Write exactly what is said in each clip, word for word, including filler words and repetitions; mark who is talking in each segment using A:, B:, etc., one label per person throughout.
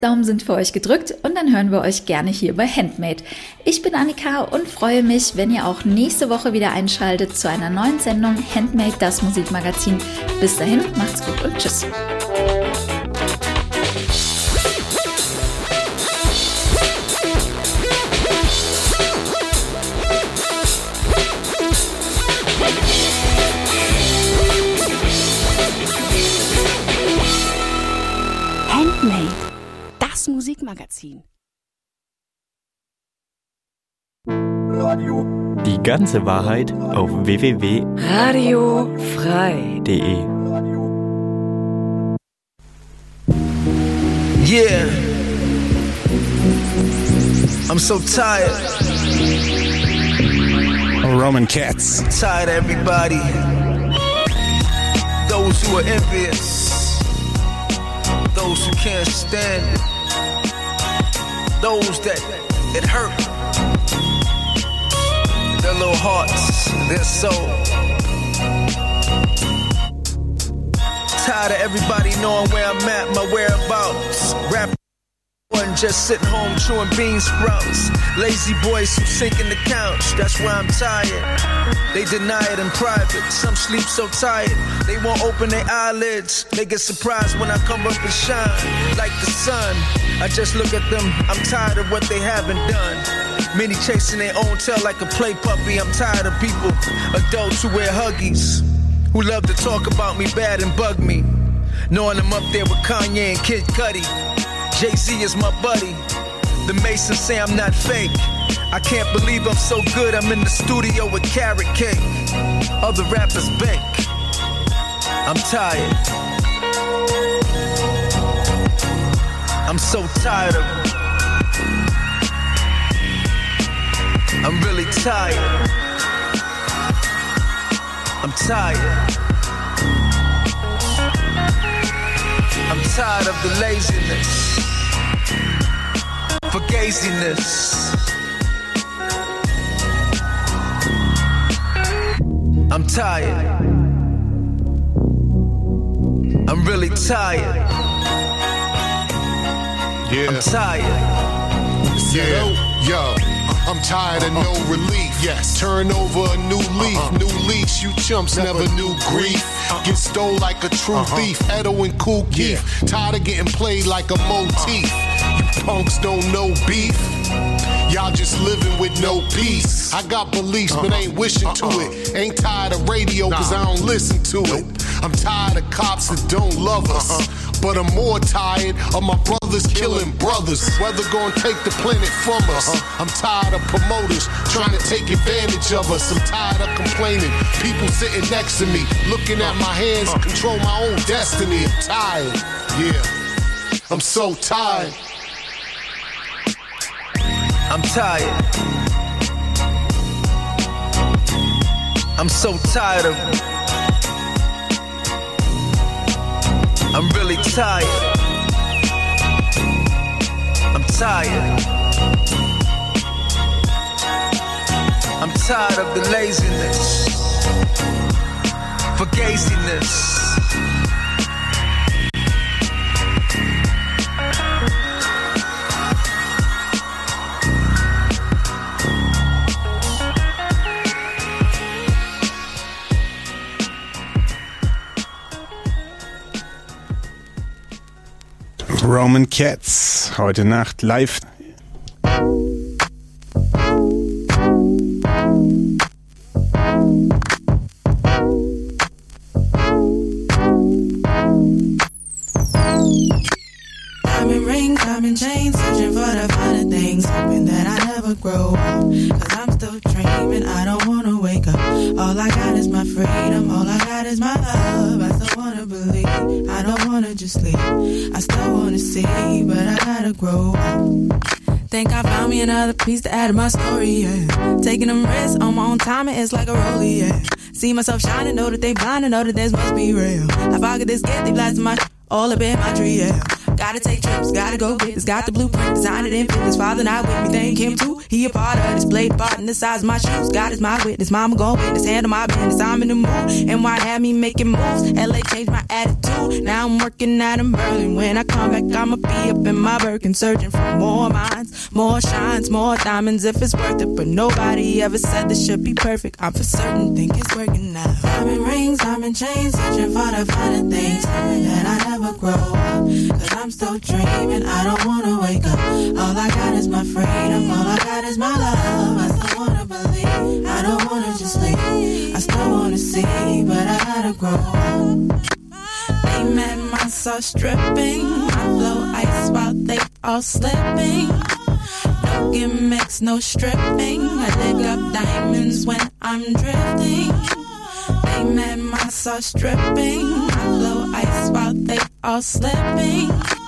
A: Daumen sind für euch gedrückt und dann hören wir euch gerne hier bei Handmade. Ich bin Annika und freue mich, wenn ihr auch nächste Woche wieder einschaltet zu einer neuen Sendung Handmade, das Musikmagazin. Bis dahin, macht's gut und tschüss.
B: Handmade, das Musikmagazin.
C: Radio. Die ganze Wahrheit auf w w w punkt radiofrei punkt de.
D: Yeah, I'm so tired.
E: Oh, Roman Cats.
D: I'm tired of everybody. Those who are envious, those who can't stand it, those that it hurt, their little hearts, their soul. Tired of everybody knowing where I'm at, my whereabouts. Rap one just sitting home chewing bean sprouts. Lazy boys who sink in the couch, that's why I'm tired. They deny it in private, some sleep so tired they won't open their eyelids. They get surprised when I come up and shine like the sun. I just look at them, I'm tired of what they haven't done. Many chasing their own tail like a play puppy. I'm tired of people, adults who wear Huggies, who love to talk about me bad and bug me, knowing I'm up there with Kanye and Kid Cudi. Jay-Z is my buddy. The Masons say I'm not fake. I can't believe I'm so good, I'm in the studio with carrot cake. Other rappers bake. I'm tired. I'm so tired of it. I'm really tired. I'm tired. I'm tired of the laziness, fugaziness. I'm tired. I'm really tired.
F: Yeah.
D: I'm tired.
F: Yeah. Yo. I'm tired of no relief. Yes. Turn over a new leaf, uh-huh. New leash. You chumps never, never knew grief. Uh-huh. Get stole like a true uh-huh. thief. Edo and Kool Keith. Yeah. Tired of getting played like a motif. Uh-huh. You punks don't know beef. Y'all just living with no peace. I got beliefs, uh-huh. but ain't wishing uh-uh. to it. Ain't tired of radio, nah. cause I don't listen to nope. it. I'm tired of cops that don't love us. Uh-huh. But I'm more tired of my brothers killing brothers. Weather gonna take the planet from us. Uh-huh. I'm tired of promoters trying to take advantage of us. I'm tired of complaining. People sitting next to me, looking at my hands, uh-huh. control my own destiny. I'm tired. Yeah. I'm so tired.
D: I'm tired. I'm so tired of it. I'm really tired. I'm tired. I'm tired of the laziness, fugaziness.
E: Roman Cats, heute Nacht live.
G: Diamond ring, diamond chain, searching for the finer things, hoping that I never grow up. Cause I'm still dreaming, I don't wanna wake up. All I got is my freedom, all I got is my love. I still wanna believe, I don't wanna just leave. I still wanna see, but I gotta grow up. Think I found me another piece to add to my story, yeah. Taking them risks on my own timing, it's like a rollie, yeah. See myself shining, know that they blind, and know that this must be real. If I could this get, they blasting my all up in my tree, yeah. Gotta take trips, gotta go get this. Got the blueprint, designed it in fitness. Father not with me, thank him too. He a part of this, played part in the size of my shoes. God is my witness, mama gon' witness. Handle my business, I'm in the mood. And why have me making moves? L A changed my attitude. Now I'm working out in Berlin. When I come back, I'ma be up in my Birkin, searching for more minds, more shines, more diamonds if it's worth it. But nobody ever said this should be perfect. I'm for certain, think it's working now. Diamond rings, diamond chains, searching for the finer things, hoping that I never grow up. Cause I'm still dreaming, I don't wanna wake up. All I got is my freedom, all I got is my love. I still wanna believe, I don't wanna just leave. I still wanna see, but I gotta grow up. They mad, my sauce stripping, my flow ice while they all slipping. No gimmicks, no stripping. I dig up diamonds when I'm drifting. They mad, my sauce dripping. My flow ice while they all slipping.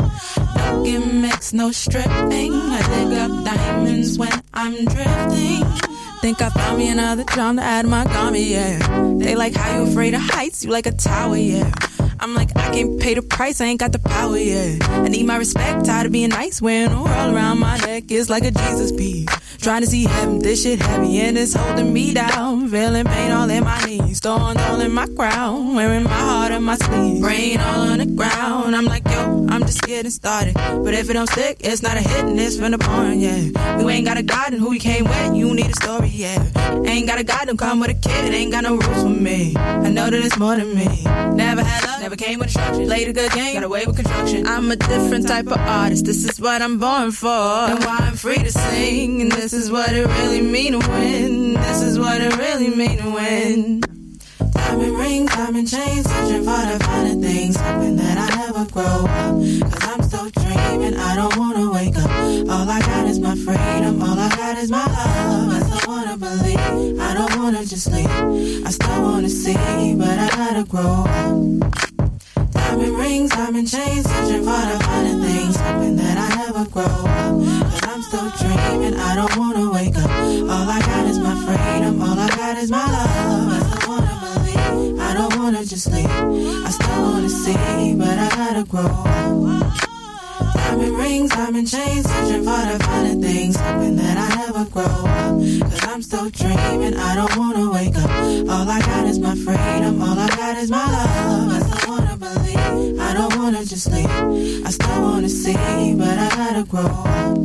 G: No gimmicks, no stripping. I dig up diamonds when I'm drifting. Think I found me another drum to add my garment, yeah. They like, how you afraid of heights? You like a tower, yeah. I'm like, I can't pay the price, I ain't got the power, yeah. I need my respect, tired of being nice, wearing a world around my neck is like a Jesus piece. Trying to see heaven, this shit heavy and it's holding me down. Feeling pain all in my knees, throwing all in my crown. Wearing my heart on my sleeve, brain all on the ground. I'm like, yo, I'm just getting started. But if it don't stick, it's not a hit and it's from the porn, yeah. You ain't got a God and who you came with, you need a story, yeah. Ain't got a God, don't come with a kid, it ain't got no rules for me. I know that it's more than me. Never had love, never came with instruction. Played a good game, got away with construction. I'm a different type of artist, this is what I'm born for. And why I'm free to sing, and this is what it really mean to win. This is what it really mean to win. Diamond rings, diamond chains, searching for the finer things, hoping that I never grow up. Cause I'm still dreaming, I don't wanna wake up. All I got is my freedom, all I got is my love. I still wanna believe, I don't wanna just leave. I still wanna see, but I gotta grow up. Diamond rings, diamond chains, searching for the finer things, hoping that I never grow up. Cause I'm still dreaming, I don't wanna wake up. All I got is my freedom, all I got is my love. I still wanna believe, I don't wanna just leave. I still wanna see, but I gotta grow up. Diamond rings, diamond chains, searching for the finer things, hoping that I never grow up. Cause I'm still dreaming, I don't wanna wake up. All I got is my freedom, all I got is my love. I still wanna believe, I don't wanna just leave. I still wanna see, but I gotta grow up.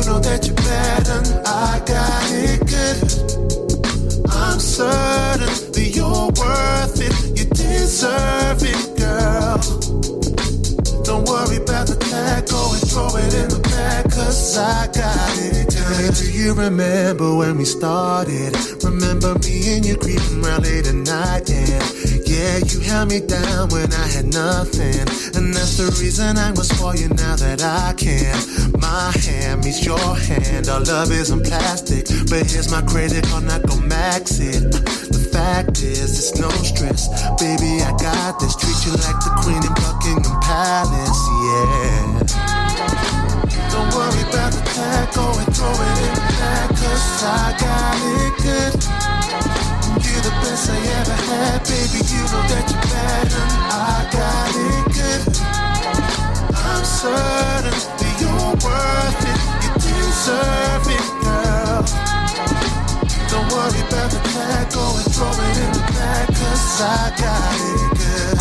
F: know that you're bad and I got it good. I'm certain that you're worth it, you deserve it, girl. Don't worry about the tag, go and throw it in the bag, cause I got it good. Do you remember when we started? Remember me and you creeping around late at night, yeah. Yeah, you held me down when I had nothing, and that's the reason I was for you now that I can. My hand meets your hand, our love isn't plastic, but here's my credit card, not gon' max it. The fact is, it's no stress, baby, I got this. Treat you like the queen in Buckingham Palace, yeah. Don't worry about the tag, go and throw it in the bag, cause I got it good. You're the best I ever had, baby, you know that you're bad and I got it good. I'm certain that you're worth it, you deserve it, girl. Don't worry about the tag, go and throw it in the bag, cause I got it good.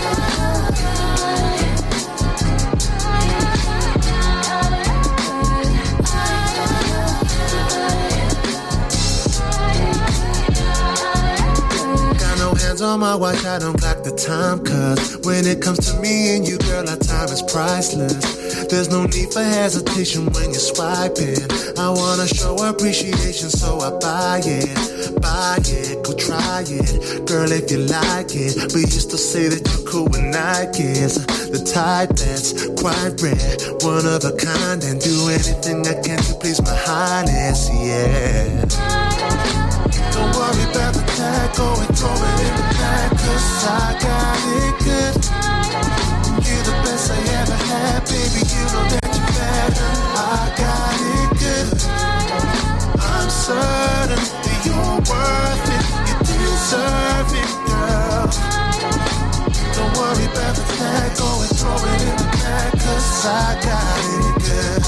F: Hands on my watch, I don't clock the time, cause when it comes to me and you, girl, our time is priceless. There's no need for hesitation when you're swiping. I wanna show appreciation, so I buy it, buy it, go try it, girl, if you like it. But you still say that you're cool with Nikes, the type that's quite rare, one of a kind, and do anything I can to please my highness, yeah. Don't worry about the tag, go and throw it in the bag, cause I got it good. You're the best I ever had, baby, you know that you're bad and I got it good. I'm certain that you're worth it, you deserve it, girl. Don't worry about the tag, go and throw it in the bag, cause I got it good.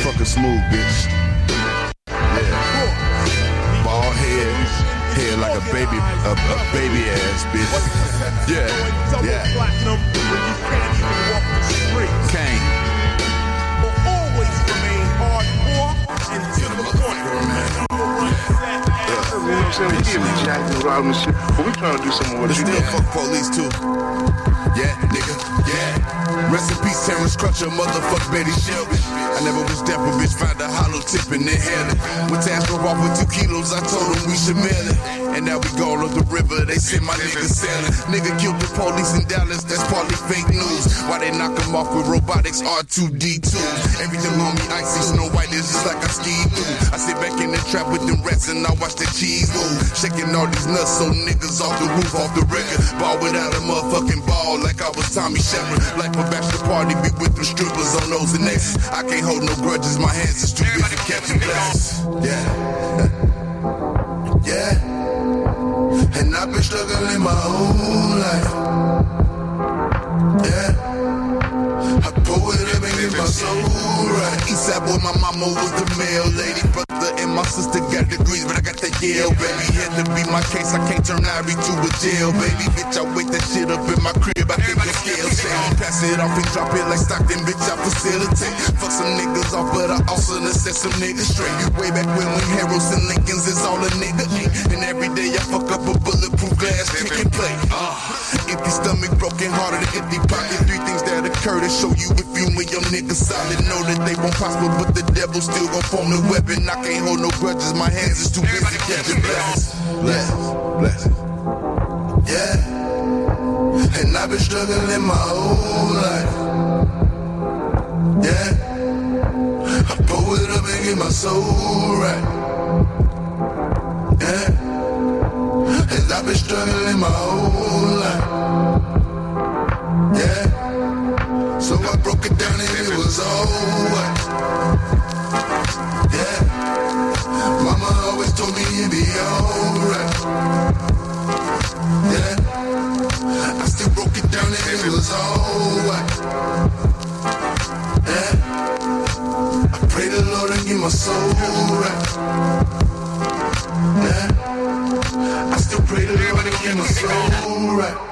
F: fucking smooth, bitch. Yeah. Bald head, head like a baby, a, a baby ass bitch. Yeah, yeah. Kane.
H: Will always remain hardcore and to the point.
I: You know what I'm saying? We give me Jack and Robin shit, but we trying to do something with
F: you. Still fuck police too. Yeah, nigga, yeah. Rest in peace, Terrence Crutcher, motherfucker Betty Shelby. I never was deaf, but bitch found a hollow tip and inhaled it. When Taz drove off with two kilos, I told him we should mail it. And now we gone up the river, they send my niggas sailing. Nigga killed the police in Dallas, that's partly fake news. Why they knock him off with robotics R two D two? Everything on me icy, Snow White is just like I skied through. I sit back in the trap with them rats and I watch the cheese move. Shaking all these nuts so niggas off the roof, off the record. Ball without a motherfucking ball, like I was Tommy Shepard. Like a bachelor party, be with them strippers on those and X's. I can't hold no grudges, my hands is too busy catching blessings. Yeah, yeah. And I've been struggling my whole life. Yeah, I pull it up and get my soul right. Eastside boy, my mama was the mail lady. Brother and my sister got degrees, but I got that Yale, baby. Had to be my case, I can't turn Irie to a jail, baby. Bitch, I wait that shit up in my crib, I think the scale change. Pass it off and drop it like Stockton, bitch, I facilitate. Fuck some niggas off, but I also done set some niggas straight. Way back when we Harrows and Lincolns is all a nigga ain't. And every day I fuck up a bulletproof glass chicken plate. Uh, empty stomach, broken hearted, empty pocket. Three things that occur to show you if you and your niggas solid. Know that they won't prosper, but the devil still gon' form the weapon. I can't hold no grudges, my hands is too busy catching blessings. Blessings, blessings. Yeah. And I've been struggling my whole life. Yeah. I pull it up and get my soul right. Yeah. And I've been struggling my whole life. Yeah. So I broke it down and it was alright. Yeah. Mama always told me it'd be alright. Yeah. I still broke it down and it was alright. Yeah. I pray the Lord and get my soul right. Yeah. I still pray the Lord and get my soul right.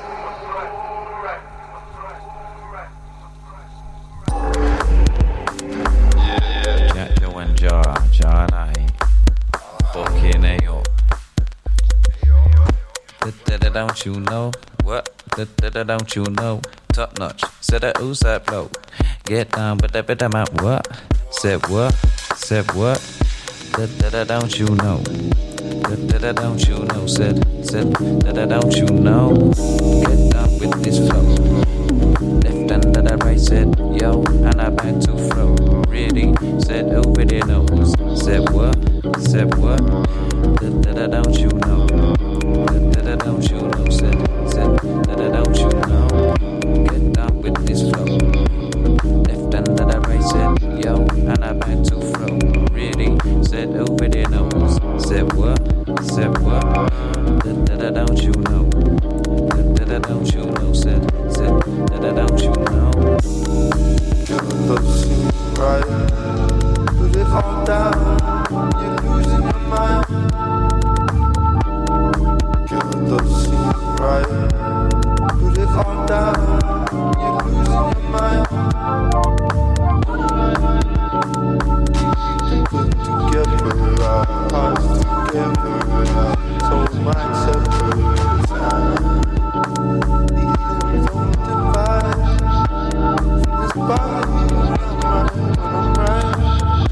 J: Don't you know what? Don't you know? Top notch. Said that ooh, said blow. Get down, but that bit out. What? Said what? Said what? Don't you know? Don't you know? Said said don't you know? Get down with this flow. Left and the right said yo, and I back to flow. Really? Said over there knows. Said what? Said what? Don't you know? Don't you know, said, said, don't you know, get down with this flow, left and the right said, yo, and I back to flow, really, said, over there knows, said what, said what, don't you know, don't you know, said, said, don't you know.
K: Doesn't seem right, but if I'm down, you're losing your mind. Doesn't seem right, but if I'm down, you're losing your mind. Put together our hearts together, our soul minds separate time. These limbs don't divide from this body. I'm right,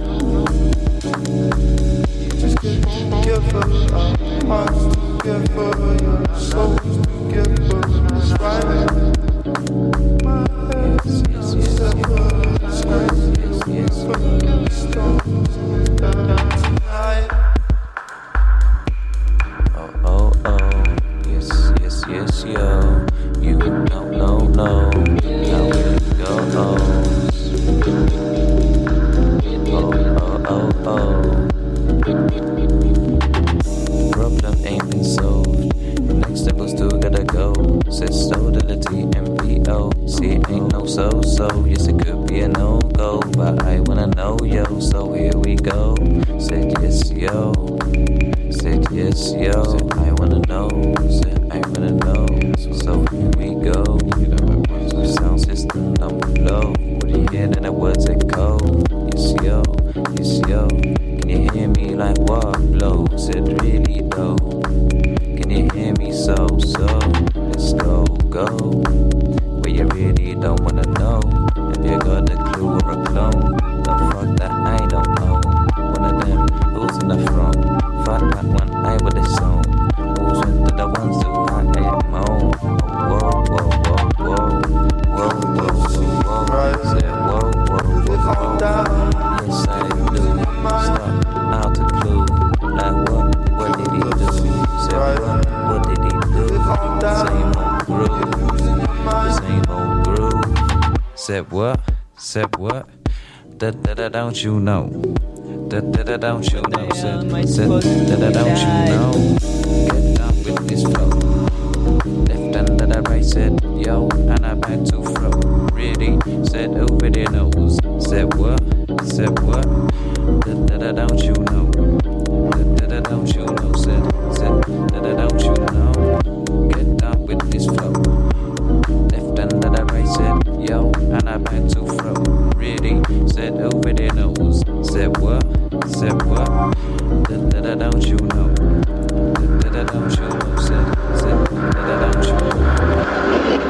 K: you just get together, our hearts together. Together, your souls together.
J: I wanna know, yo, so here we go. Said yes, yo. Said yes, yo. Said I wanna know. Said I wanna know. So here we go. Sound system number low. What do you hear? Then the words echo. Yes, yo. Yes, yo. Can you hear me like what? Blow. Said really though. Can you hear me so so? Let's go go. But you really don't wanna know. Have you got a clue or a clone? The fuck that I don't know. One of them, who's in the front? Fuck that one, I with the song. Who's into the ones who I am on? Whoa, whoa, whoa, whoa. Whoa, whoa, whoa, whoa. Say whoa, whoa, whoa, whoa. Yes, I do. Stop, out of clue. Like what? What did he do? Say what? What did he do? Same old groove. The same old groove. Said what? Said what? Da da da, don't you know? Da da da, don't you know? Said said da da, don't you know? Get down with this flow. Left and da da right said yo, and I back to flow. Really said over their nose. Said what? Said what? Da da da, don't you know? Da da da, don't you know? Said said da da, don't you know? Get down with this flow. Left and da da right said yo, and I back to flow. Really said over their nose. Said what? Said what? Da da da, don't you know? Da da da, don't you know? Said said da da, don't you know?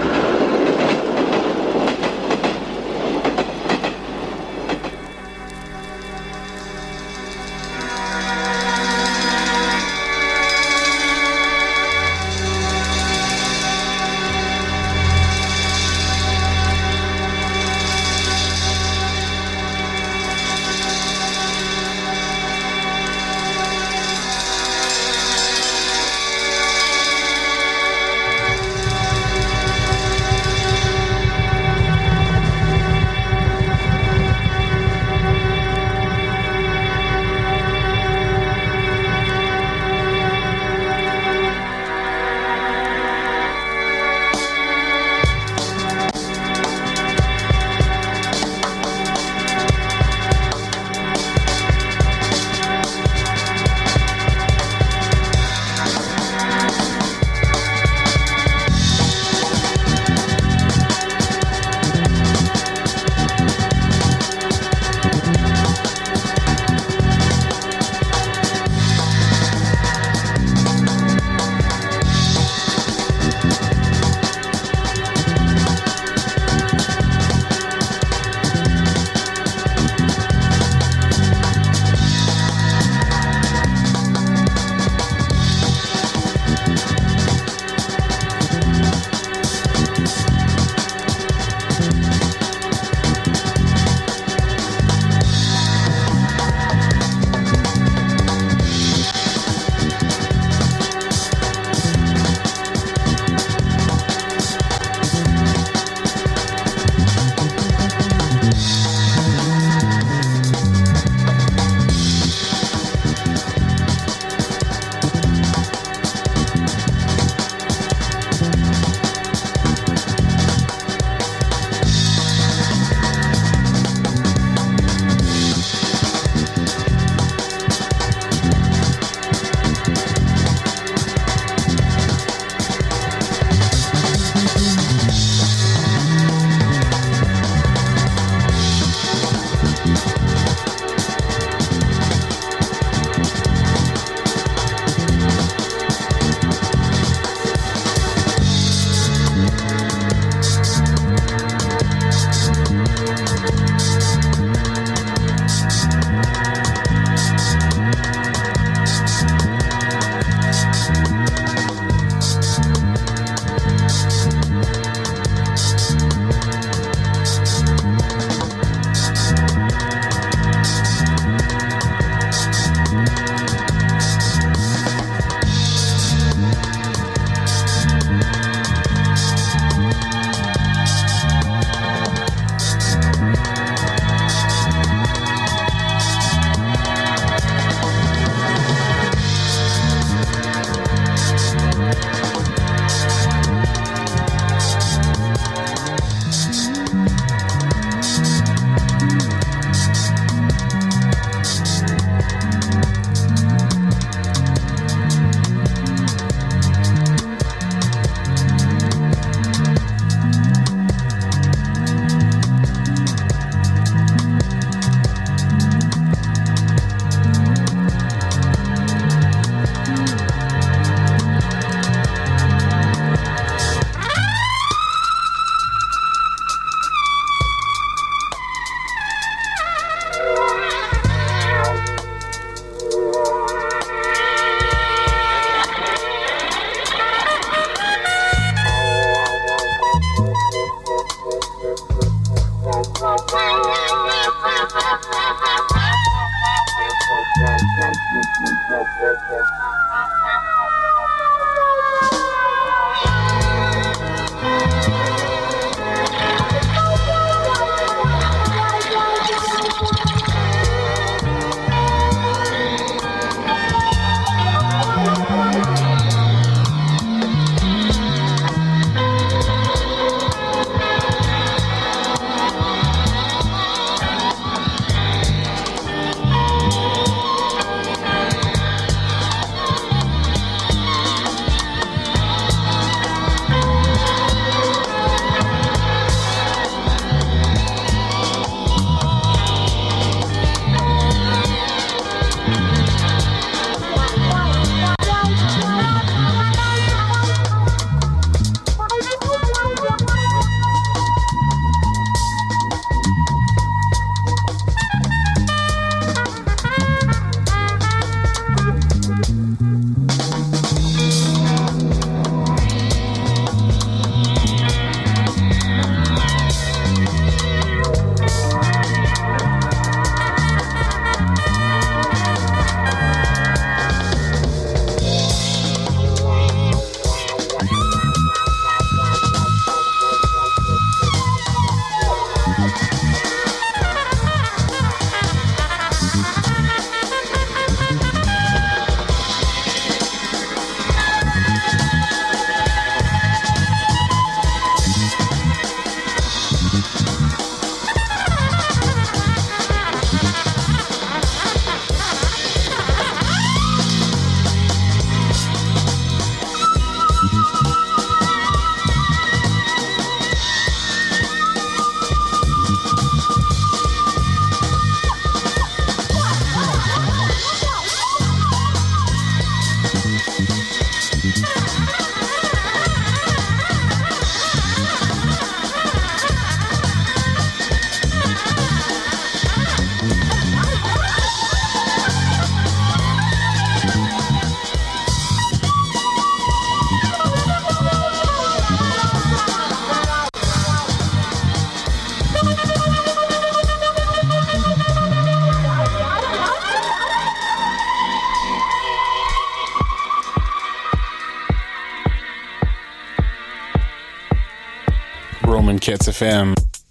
E: Cats F M.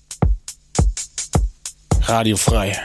E: Radio frei.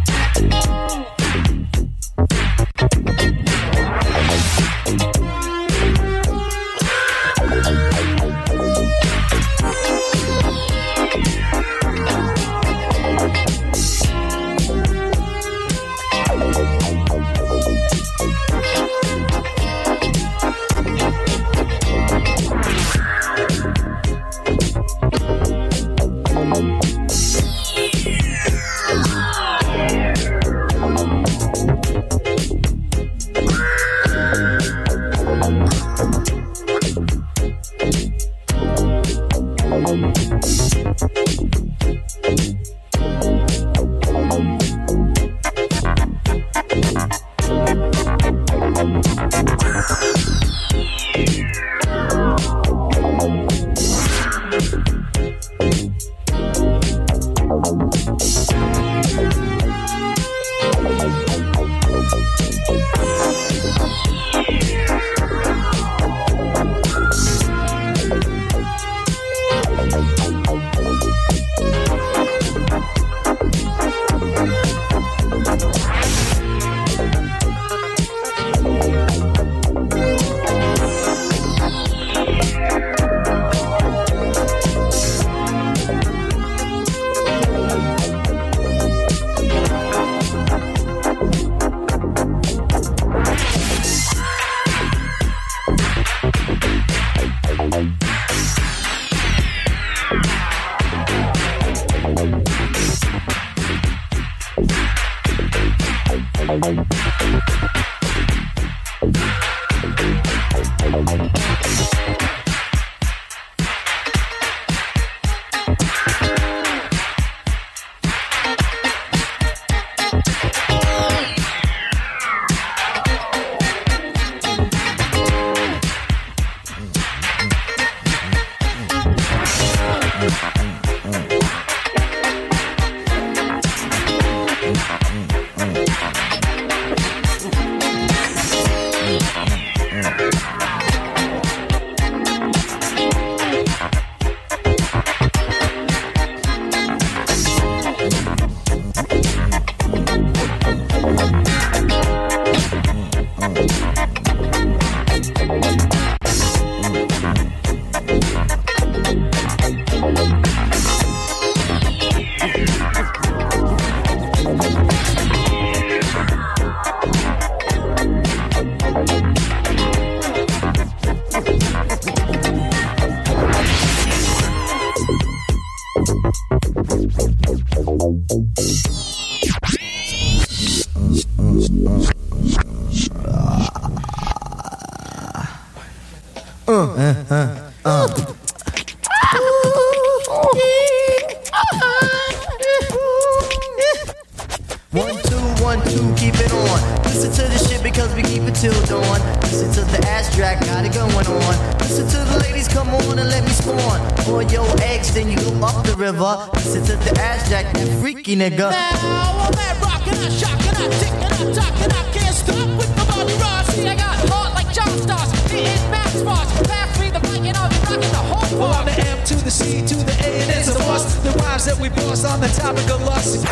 L: Nigga.
M: Now I'm at rock and I shock and I tick and I talk and I can't stop with the Bobby Ross. See, I got heart like John Stars, hitting Max Foss. Pass me the mic and I'll be rocking the whole part.
N: On the M to the C to the A and it's a must. The rhymes that we boss on the topic of lust.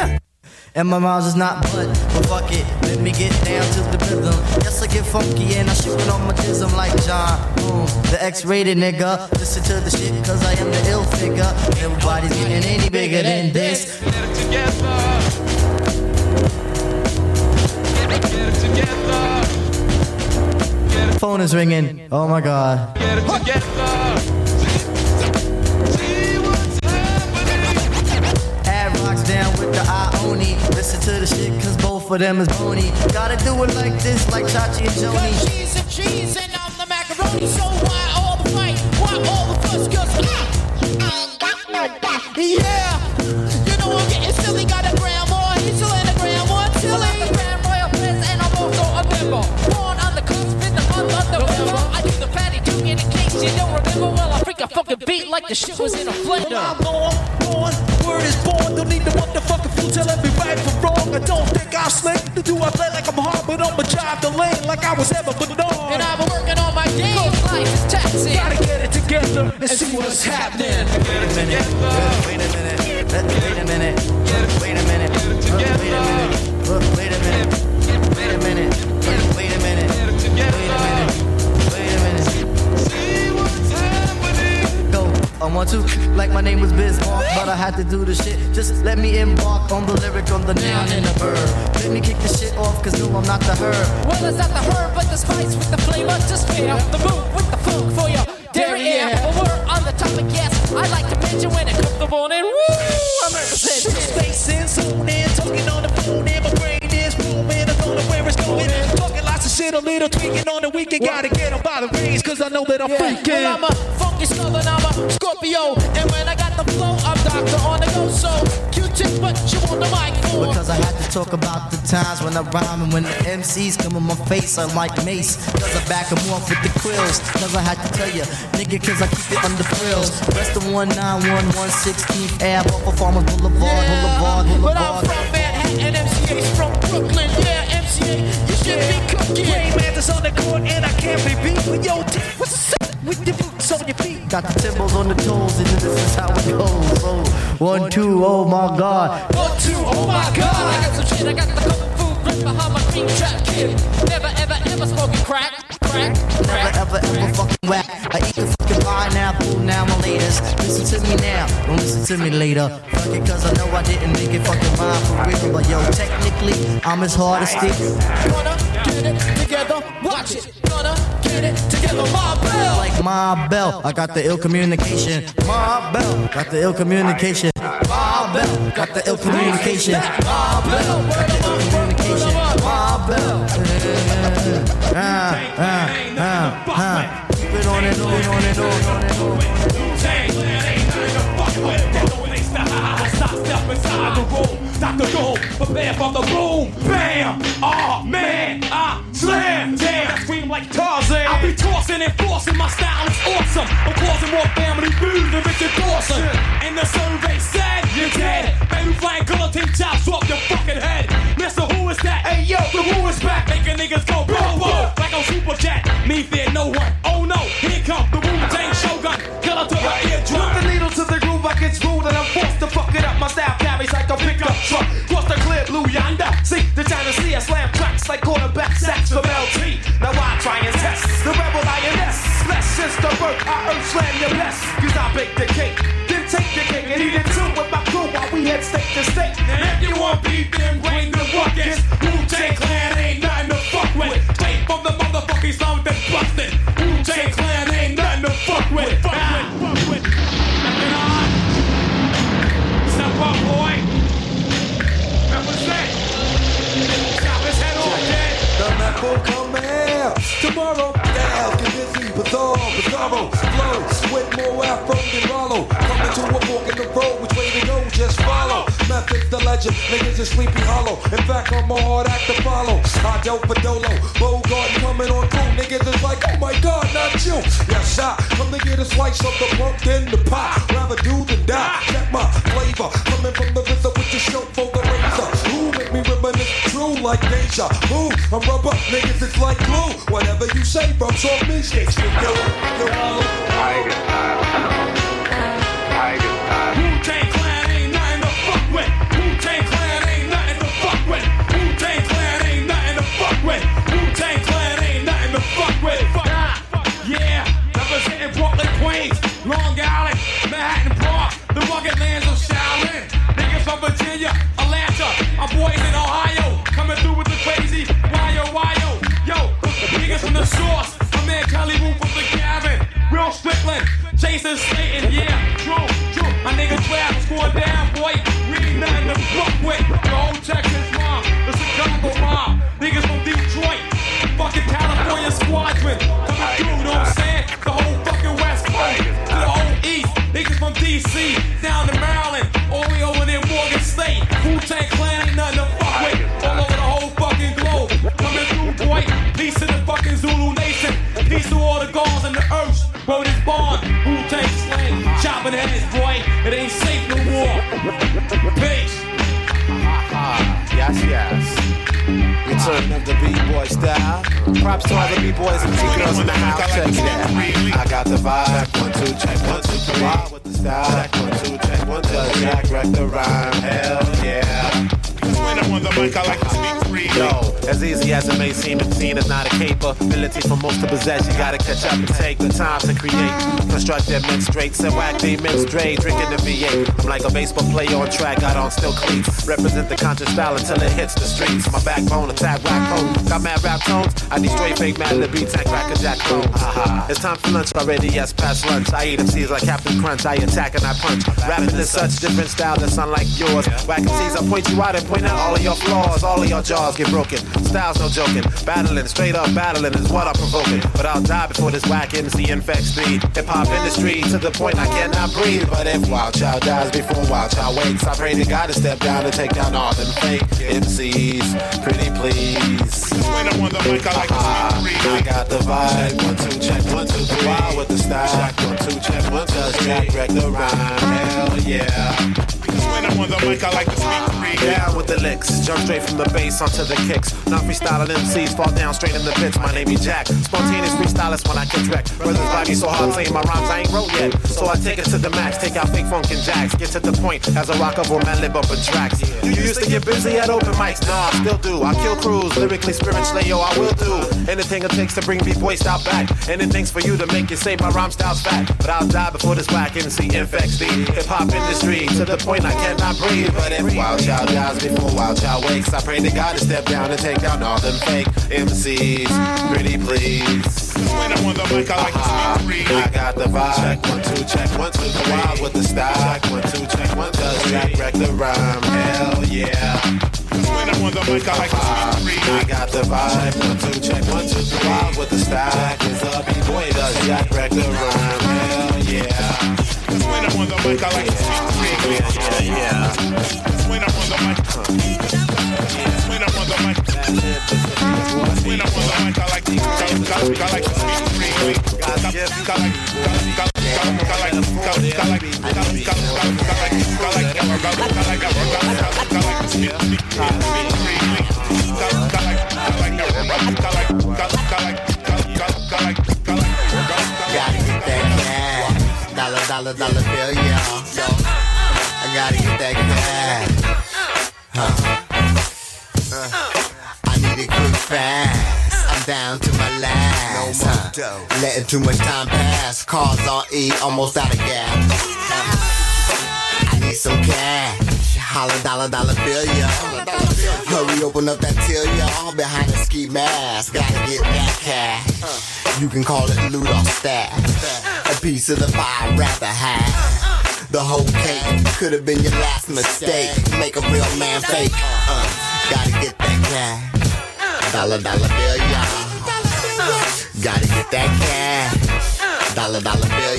L: And my rhymes is not but, but fuck it, let me get down to the rhythm. Yes, I get funky and I shoot it on my jism like John Boom, the X-rated nigga. Listen to the shit cause I am the ill figure. Everybody's getting any bigger than this.
O: Get it together. Get it, get it together. Get it.
L: Phone is ringing, oh my god.
O: Get it together. See what's happening.
L: Add rocks down with the Ioni. Listen to the shit cause both of them is bony. Gotta do it like this, like Chachi and Joni.
M: Cause she's a cheese and I'm the macaroni. So why all the fight? Why all the fuss? Cause I, I ain't got no back. Yeah, you know I'm getting silly. Got a grandma, he's still in a grandma. Silly. I'm the Grand Royal Prince and I'm also a member. Born on the cusp in the month of November. I do the fatty union in case you don't remember. Well, I freak a fucking beat like the shit was in a blender.
N: I'm born, born, word is born. Don't need the motherfucking fool telling me right from wrong. I don't think I'm slick. Do I play like I'm hard, but I'ma drive the lane like I was ever but on.
M: And I've been working on my game. Cause life is taxing.
N: Gotta get it together and see what's happening.
O: Get it together.
L: Wait a minute. Wait a minute. Wait a minute. Wait a minute. One, two, like my name was Bismarck, but I had to do the shit. Just let me embark on the lyric, on the noun and the verb. Let me kick the shit off, cause no, I'm not the herb.
M: Well, it's not the herb, but the spice with the flavor. Just fail the move with the funk for your derriere. But we're on the topic, yes. I like to mention when it comes to morning. Woo! I'm representing.
N: Space and zone in, talking on the phone, and my brain is booming. I don't know where it's going. Talking lots of shit, a little tweaking on the weekend. Gotta get them by the rings, cause I know that I'm
M: yeah.
N: freaking.
M: Well, I'm a funky southern, I'm a Scorpio. And when I got the flow, I'm Doctor on the go. So, Q-tip, what you on the mic for?
L: Because I had to talk about the times when I rhyme and when the M Cs come in my face, I like Mace. Cause I back them off with the quills. Cause I had to tell you, nigga, cause I keep it under frills. Rest of one nine one one sixteenth Ave off of Farmers Boulevard,
M: yeah.
L: Boulevard, Boulevard.
M: But I'm from Manhattan, M C A's from Brooklyn. Yeah, M C A, you should be cooking.
N: Rainman's on the court and I can't be beat. But yo, t- what's the set with the boots on your feet?
L: Got the timbals on the toes and this is how it goes. Oh, one, two, oh my God.
M: One, two, oh my God. I got some shit, I got the kung fu grip behind my cream trap kid. Never, ever, ever smoking crack, crack, crack.
L: Never, ever, ever fucking whack. I eat the fucking pineapple now, my latest. Listen to me now, don't listen to me later. Fuck it, cause I know I didn't make it fucking mine for real. But yo, technically, I'm as hard as steel.
M: Gonna get it together, watch it. Gonna get it together, my bell.
L: Like my bell, I got the ill communication. My bell, got the ill communication. My bell, got the ill communication. My bell, got the ill communication. My bell. Ah, ah, ah, ah. Keep it on and on and on and on and on.
P: Step inside the room, Doctor Doom, prepare for the boom, bam, oh man, I slam, damn, I scream like Tarzan. I be tossing and forcing, my style is awesome. I'm causing more family food than Richard Dawson. And the survey said you're dead. Baby flying guillotine chops off your fucking head. Mister Who is that? Hey yo, the Who is back, making niggas go whoa whoa, like a super jet. Me fear no one. Oh no, here come the Wu-Tang Shogun, killer to the eardrum.
Q: Put the needle to the groove, I get smooth and I'm forced to fuck it up. My style carries like a pickup truck. Cross the clear blue yonder. See the China Sea, I slam tracks like quarterback sacks from L T. Now I try and test the rebel lioness. Less since the birth, I earth slam your best. Cause I bake the cake, then take the cake and eat it too with my crew while we head state to state.
P: Now if you want beef, then bring the ruckus. Wu-Tang Clan ain't nothing to fuck with. Straight from the motherfucking slum that's busted. Wu-Tang Clan ain't nothing to fuck with. Fuck with, fuck with. Nothing on. Step up, boy. Represent. Chop his head off, kid.
Q: The map will come out tomorrow. Styles get busy, bizarre, bizarro. Flow with more afro than Rollo. Coming to a fork in the road, which way to go, just follow. Method's the legend, niggas is Sleepy Hollow. In fact, I'm a hard act to follow. I dope for Dolo, Bogart coming on through. Niggas is like, oh my God, not you. Yes, I come to get a slice of the pumpkin, the pie. Rather do than die. Check my flavor, coming from the river with the show for the razor. Who make me reminisce true like deja vu? I'm rubber, niggas is like glue. Whatever you say, rubs off me. Shit's for you.
I: Tiger style. Tiger style.
P: Wu-Tang Clan ain't nothing to fuck with. Wu-Tang Clan ain't nothing to fuck with. Wu-Tang Clan ain't nothing to fuck with. Wu-Tang Clan ain't nothing to fuck with. Yeah, representing Brooklyn, Queens, Long Island, Manhattan Park, the rugged lands of Shaolin. Niggas from Virginia, Atlanta, my boys in Ohio, coming through with the crazy wyo wyo. Yo, niggas from the source, my man Kelly Wu from the Gavin, Real Strickland, Jason Staten, yeah, true, true. My nigga Trav was going down, boy. We ain't nothing to fuck with. The whole Texas mob, the Chicago mob, niggas from Detroit, fucking California squadron, coming through, you know what I'm saying? The whole fucking West Coast, to the whole East, niggas from D C, down to Maryland, all the way over there Morgan State. Wu-Tang Clan ain't nothing to fuck with, all over the whole fucking globe. Coming through, boy, peace to the fucking Zulu Nation, peace to all the gods and the earth. Word is born, Wu-Tang slang, chopping heads, boy, it ain't safe no more. Peace.
R: Yes, yes. Return of the B-boy style. Props to all the B-boys and B-girls in the house. Check it out. I got the vibe. Check one, two, check one, two, three. With the style. Check one, two, check one, two. Jack, wreck the rhyme. Hell yeah.
E: When I'm on the mic, I like to speak.
R: Yo, as easy as it may seem, the scene is not a caper. Ability for most to possess, you gotta catch up and take the time to create. Construct their men straight, set whack they men straight, drinking the V eight. I'm like a baseball player on track, got on still cleats. Represent the conscious style until it hits the streets. My backbone, attack rap code. Got mad rap tones, I need straight fake mad lib beats and cracker jack clones. Haha, it's time for lunch already, yes, past lunch. I eat M Cs like Captain Crunch, I attack and I punch. Rapping is such different style that sound like yours. Whack M Cs, I point you out and point out all of your flaws. All of your jaws get broken, style's no joking. Battling, straight up battling is what I'm provoking. But I'll die before this whack M C infects the hip-hop industry to the point I cannot breathe. But if Wild Child dies before Wild Child wakes, I pray to God to step down and take down all them fake M Cs. Pretty please.
H: When I'm on the mic, I like to speak free.
R: I got the vibe. One, two, check, one, two, three. Wild with the style. Check, one, two, check, one, two, three. Jack, wreck the rhyme. Hell yeah.
H: When I'm on the mic, I like to speak free.
R: Down with the licks, jump straight from the bass onto the kicks. Not freestyling M Cs, fall down straight in the pits. My name is Jack, spontaneous freestylist when I catch wreck. Brothers body so hard saying my rhymes I ain't wrote yet. So I take it to the max, take out fake funk and jacks. Get to the point as a rock of man lib up in tracks. You used to get busy at open mics, nah, I still do. I kill crews, lyrically, spiritually, yo, I will do anything it takes to bring B-boy style back. Anything's for you to make you say my rhyme style's fat. But I'll die before this whack M C infects the hip-hop industry to the point I cannot breathe. But if Wild Child dies before Wild Child wakes, I pray to God to step down and take down all them fake M Cs. Pretty please.
H: When I'm on the mic, I like to speak free.
R: I got the vibe. Check one, two, check one, two, three. Wild with the style. Check one, two, check one, two, three. Jack, wreck the rhyme. Hell yeah.
H: When I'm on the mic, I like to speak free.
R: I got the vibe. Check one, two, check one, two, three. Wild with the style. Jack is a B-boy, does Jack wreck the rhyme. Hell yeah.
H: When I'm on the mic, I like to speak free.
R: Yeah, yeah, yeah.
H: When I'm on the mic, when I'm on the mic, when I'm on the mic, I like to, I like to speak free. I like, I like, I like,
L: Gotta get that cash, dollar, dollar, dollar bill, y'all. I gotta get that cash. Huh. Uh, I need it quick, fast. I'm down to my last. Huh. Letting too much time pass. Cars on E, almost out of gas. Uh, I need some cash. Holla, dollar, dollar bill, y'all. Hurry, open up that till, y'all. Behind the ski mask, gotta get that cash. You can call it loot or stash. A piece of the pie I'd rather have. The whole cake could have been your last mistake. Make a real man fake. Uh, gotta get that cash. Dollar, dollar bill, y'all. Gotta get that cash. Dollar, dollar bill,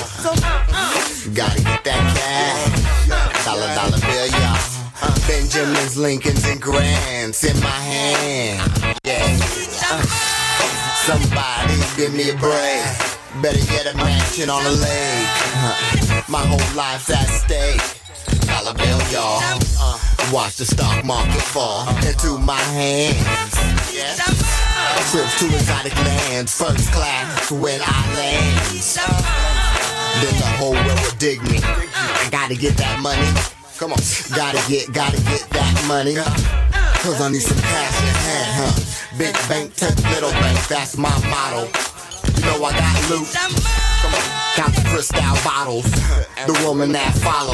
L: y'all. Gotta get that cash. Dollar, dollar bill, y'all. Uh, Benjamins, Lincolns, and Grants in my hand. Yeah. Uh, somebody give me a break. Better get a mansion on a lake. Uh, my whole life's at stake. Dollar bill, y'all. Uh, watch the stock market fall into my hands. Yeah. Trips to exotic lands, first class when I land. Then the whole world will dig me. I gotta get that money. Come on, gotta get, gotta get that money. Cause I need some cash in hand, huh? Big bank, take little bank, that's my motto. You know I got loot. Come on, got the crystal bottles. The woman that follow.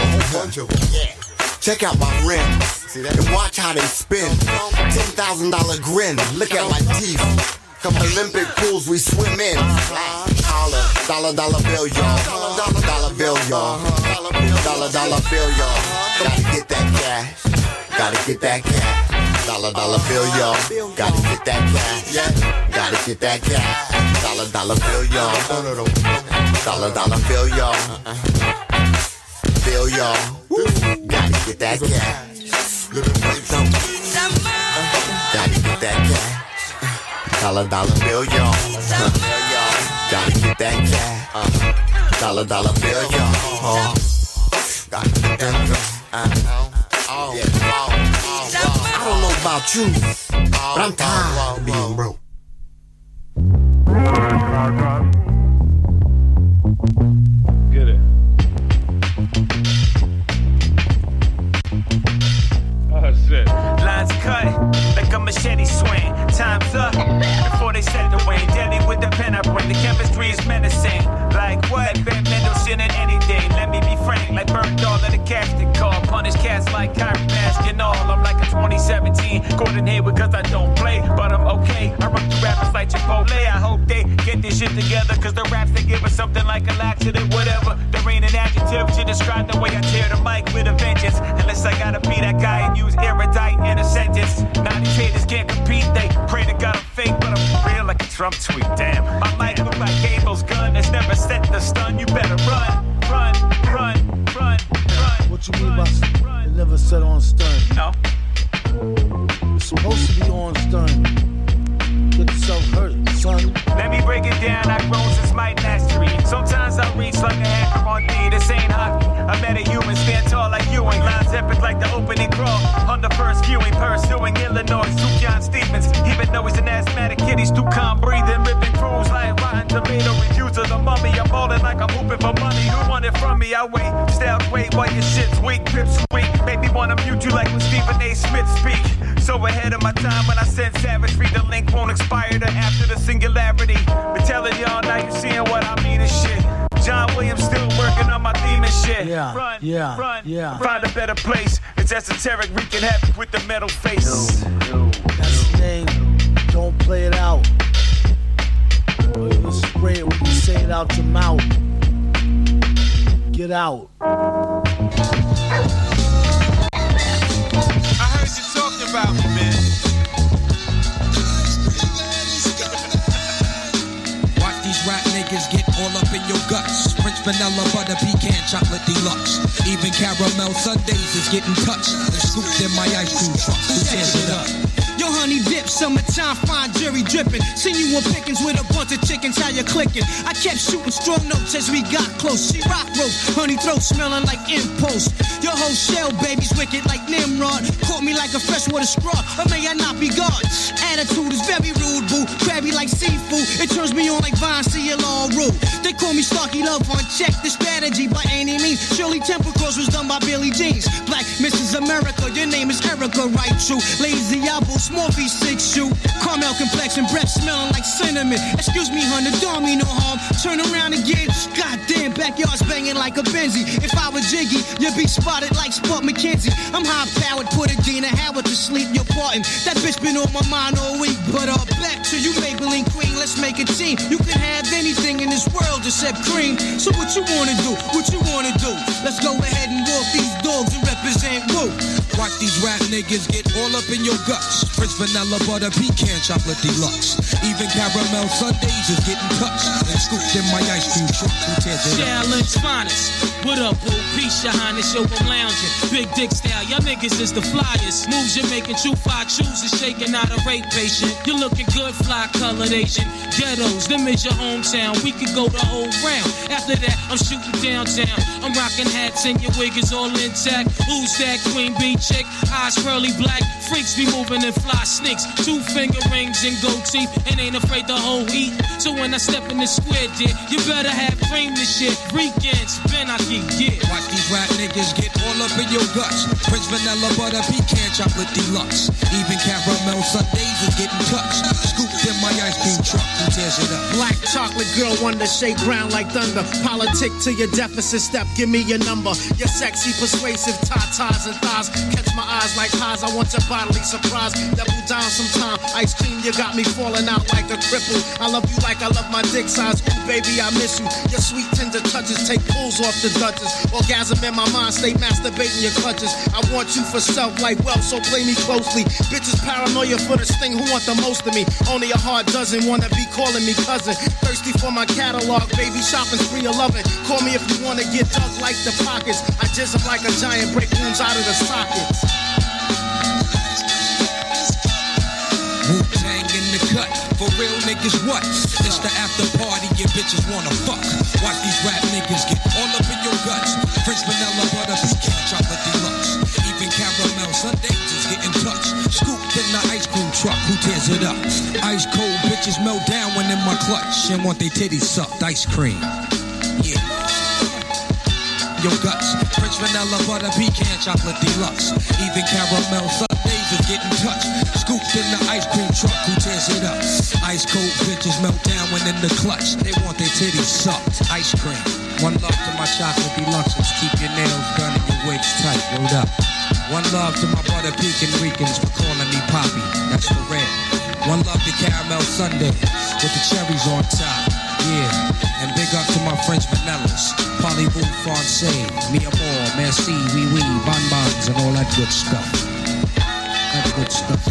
L: Check out my rims and watch how they spin. Ten thousand dollar grin. Look at my teeth. Come Olympic pools we swim in. Dollar, dollar, dollar bill, y'all. Dollar, dollar bill, y'all. Dollar, dollar bill, y'all. Gotta get that cash. Gotta get that cash. Dollar, dollar bill, y'all. Gotta get that cash. Gotta get that cash. Dollar, dollar bill, y'all. Dollar, dollar bill, y'all. Bill, y'all. Gotta get that cash. Gotta get that cash. Dollar, dollar bill, y'all. Gotta get that cash. Dollar, dollar bill, y'all. Gotta get that cash. I don't know about you, but I'm tired of being broke.
H: Get it. Oh shit.
S: Lines cut like I'm machete swing. Time's up before they set the way. Deadly with the pen I bring. The chemistry is menacing. Like what? Like Ben Mendelsohn in any day. Let me be frank, like Bird Dog at a casting call. Punish cats like Kyrie Baskin all. I'm like a twenty seventeen Gordon Hayward cause I don't play, but I'm okay. I run through rappers like Chipotle. I hope they get this shit together cause the raps they give us something like a laxative, whatever. There ain't an adjective to describe the way I tear the mic with a vengeance. Unless I gotta be that guy and use erudite in a sentence. Now these haters can't compete. They pray to God I'm fake, but I'm real like a Trump tweet. Damn, my mic look like Gable's gun. It's never set to stun. You better run, run, run, run, run.
T: What you mean by it never set on stun?
S: No.
T: It's supposed to be on stun. Get yourself hurt, son.
S: Let me break it down. I've grown since my mastery. Sometimes I reach like a hacker on D. This ain't hockey. I met a human, stand tall like Ewing. Lines epic like the opening crawl. On the first viewing, pursuing Illinois. Sufjan Stevens. Even though he's an asthmatic kid, he's too calm breathing. Ripping crews like Rotten Tomato. Reviews of the mummy. I'm ballin' like I'm hooping for money. Who want it from me? I wait. Style wait while your shit's weak. Pips weak. Make me wanna mute you like when Stephen A. Smith speak. So ahead of my time when I send savagery. The link won't expire to after the singularity. But telling y'all now you seeing what I mean and shit. John Williams still working on my theme and shit.
T: Yeah,
S: run,
T: yeah,
S: run,
T: yeah.
S: Find a better place. It's esoteric, wreaking havoc with the metal face.
T: Yo, yo. That's the name. Don't play it out. Or you spray it when you say it out your mouth. Get out.
H: I heard you talking about me, man.
U: Watch these rap niggas get all up in your guts. French vanilla butter pecan chocolate deluxe. Even caramel sundaes is getting touched and scooped in my ice cream truck. Who tears it up?
V: Yo, honey dip, summertime, fine jury dripping. Seen you on pickings with a bunch of chickens, how you clicking? I kept shooting strong notes as we got close. She rock rope, honey throat smelling like impulse. Your whole shell, baby's wicked like Nimrod. Caught me like a freshwater straw, or may I not be God? Attitude is very rude, boo. Crabby like seafood, it turns me on like Vine, see it all rude. They call me Starkey Love on check, the strategy by any means. Shirley Temple Cross was done by Billy Jeans. Black Missus America, your name is Erica, right true. Lazy Apple, Smorphy six shoe. Caramel complexion, breath smelling like cinnamon. Excuse me, honey, don't mean no harm. Turn around again, goddamn, backyard's banging like a Benzie. If I was Jiggy, you'd be spotted like Spud McKenzie. I'm high powered, put a Dina Howard to sleep, you're parting. That bitch been on my mind all week, but uh, back to you, Maybelline Queen, let's make a team. You can have anything in this world except cream. So what you wanna do? What you wanna do? Let's go ahead and walk these dogs and represent Woo.
U: Watch these rap niggas get all up in your guts. French vanilla butter pecan chocolate deluxe. Even caramel sundaes is getting touched and scooped in my ice cream truck. Who tears it up?
W: Challenge finest. What up, boo? Peace, your highness, yo, I'm lounging. Big dick style, y'all niggas is the flyers. Moves you're making, true five chooses, shaking out a rape patient. You're looking good, fly colored Asian. Ghettos, them is your hometown. We could go the whole round. After that, I'm shooting downtown. I'm rocking hats and your wig is all intact. Who's that queen bee chick? Eyes pearly black. Freaks be moving and fly sneaks. Two finger rings and gold teeth. And ain't afraid the whole heat. So when I step in the square, dear, you better have cream this shit. Weekends, Ben I keep, yeah.
U: Watch these rap niggas get all up in your guts. French vanilla butter pecan chocolate deluxe. Even caramel sundaes is getting touched. Scooped in my ice cream truck. Who tears it up?
V: Black chocolate girl, wonder shake brown like thunder. Politic to your deficit step, give me your number. Your sexy, persuasive tatas and thighs. Catch my eyes like highs, I want your bodily surprise. Double down sometime, ice cream, you got me falling out like a cripple. I love you like I love my dick size. Ooh, baby, I miss you. Your sweet tender touches take pulls off the Duchess. Orgasm in my mind, stay masturbating your clutches. I want you for self like wealth, so play me closely. Bitches paranoia for the sting, who want the most of me? Only a hard dozen wanna be calling me cousin. Thirsty for my catalog, baby, shopping spree of loving. Call me if you wanna get dug like the pockets. I just am like a giant, break rooms out of the sockets.
U: Wu-Tang in the cut, for real niggas what? It's the after party, your bitches wanna fuck. Watch these rap niggas get all up in your guts. French vanilla butter pecan chocolate deluxe. Even caramel sundaes is getting touched. Scooped in the ice cream truck, who tears it up? Ice cold bitches melt down when in my clutch and want they titties sucked. Ice cream, yeah. Your guts, French vanilla butter pecan chocolate deluxe. Even caramel sundaes is getting touched. Scooped in the ice rise it up. Ice cold bitches melt down when in the clutch. They want their titties sucked. Ice cream. One love to my chocolate deluxes. Keep your nails done and your wigs tight. Rolled up. One love to my brother Pekin Ricans for calling me Poppy. That's for real. One love to caramel sundaes with the cherries on top. Yeah. And big up to my French vanillas. Parlez-vous français, mi amour, merci, oui oui, bonbons and all that good stuff. That good stuff.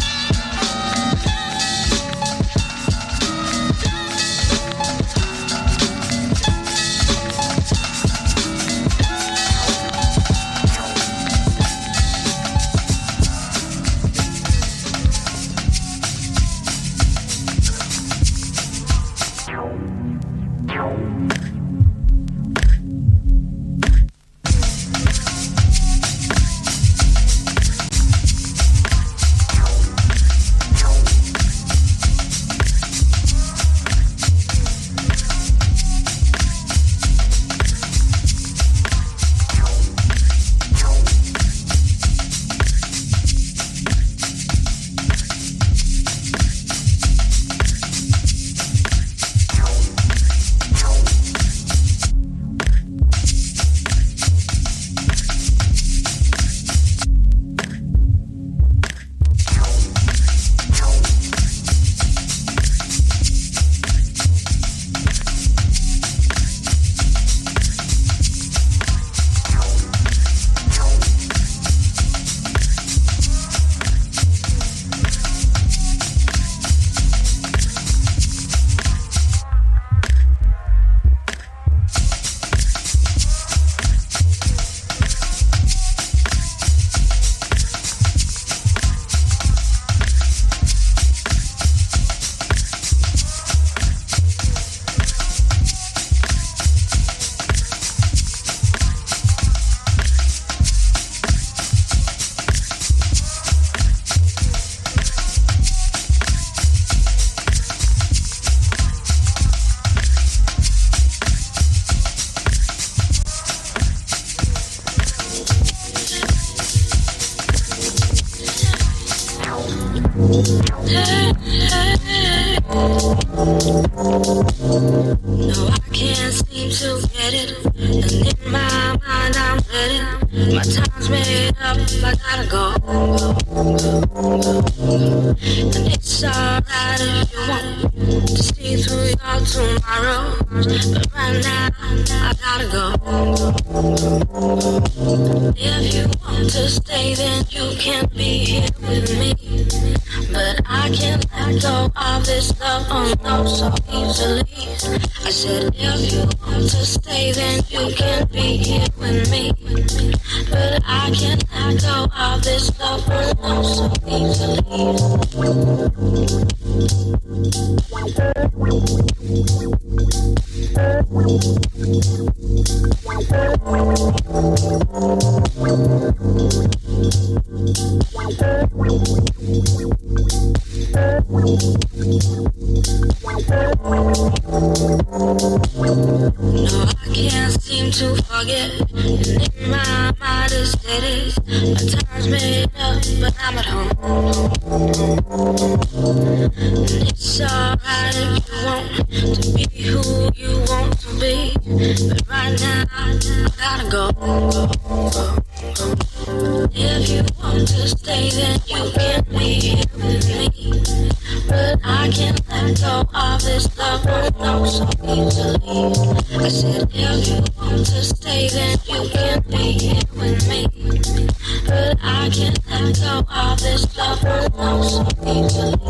A: I can't let go of this love so easily.